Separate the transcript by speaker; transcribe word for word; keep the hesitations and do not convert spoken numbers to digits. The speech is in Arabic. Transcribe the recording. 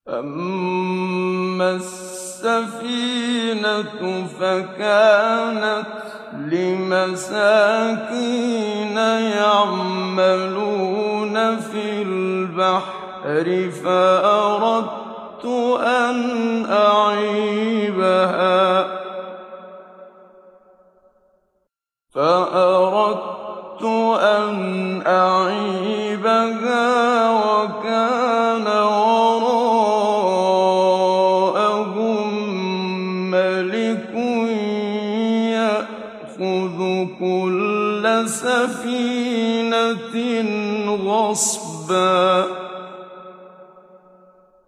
Speaker 1: أَمَّا السَّفِينَةُ فَكَانَتْ لِمَسَاكِينَ يَعْمَلُونَ فِي الْبَحْرِ فَأَرَدتُّ أَنْ أَعِيبَهَا فَأَرَدتُّ أَنْ أَعِيبَهَا وَكَانَ وَرَاءَهُم مَّلِكٌ يَأْخُذُ كُلَّ سَفِينَةٍ غَصْبًا